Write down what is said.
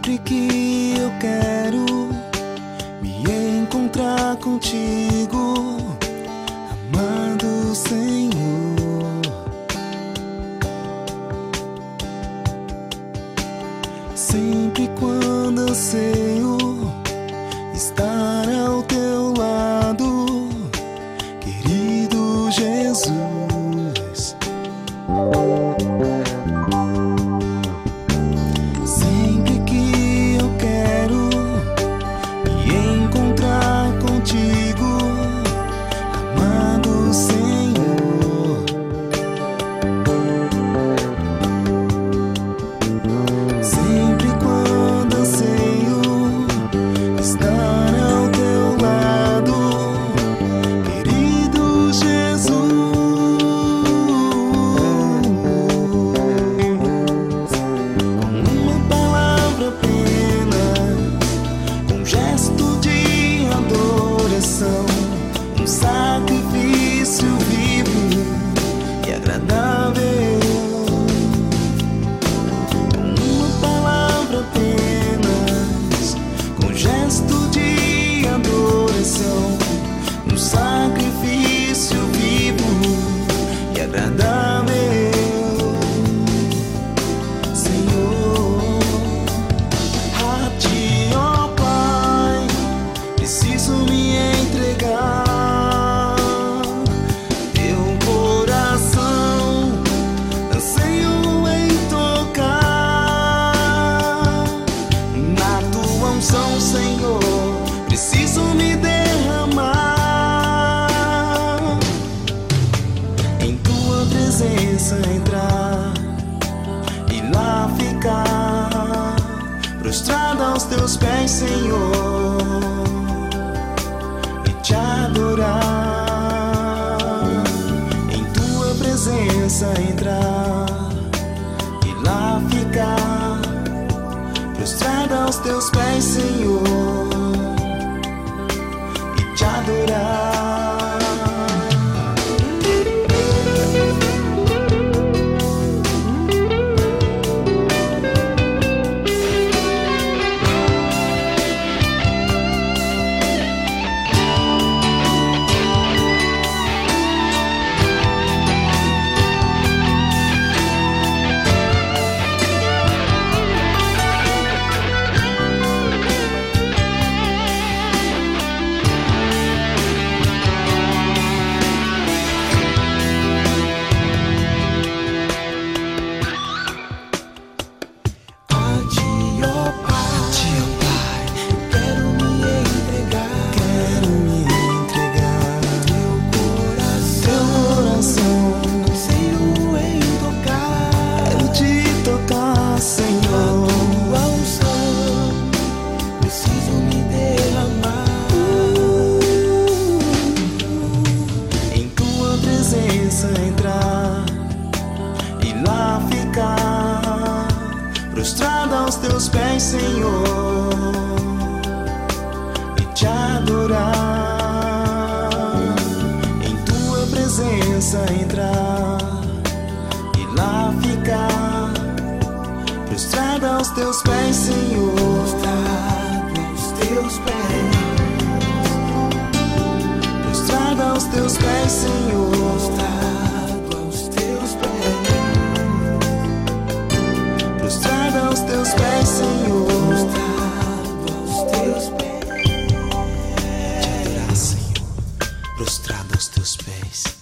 Sempre que eu quero me encontrar contigo, amado Senhor, sempre quando anseio estar ao teu lado, querido Jesus. Sempre que eu quero me encontrar contigo, amado Senhor, sempre quando anseio estar ao teu lado, querido Jesus. Um sacrifício vivo e agradável, com uma palavra apenas, com um gesto de adoração, um sacrifício vivo e agradável, Senhor. A ti, ó Pai, preciso me entregar. Teu coração anseio em tocar. Na tua unção, Senhor, preciso me derramar. Em tua presença entrar e lá ficar, prostrada aos teus pés, Senhor, te adorar. Em tua presença entrar e lá ficar, prostrada aos teus pés, Senhor, e te adorar. Entrar e lá ficar, prostrada aos teus pés, Senhor, e te adorar. Em tua presença entrar e lá ficar, prostrada aos teus pés, Senhor, prostrada aos teus pés, prostrada aos teus pés, Senhor. Prostrada aos teus pés, Senhor, prostrado aos teus pés, te adorar, Senhor, prostrado aos teus pés.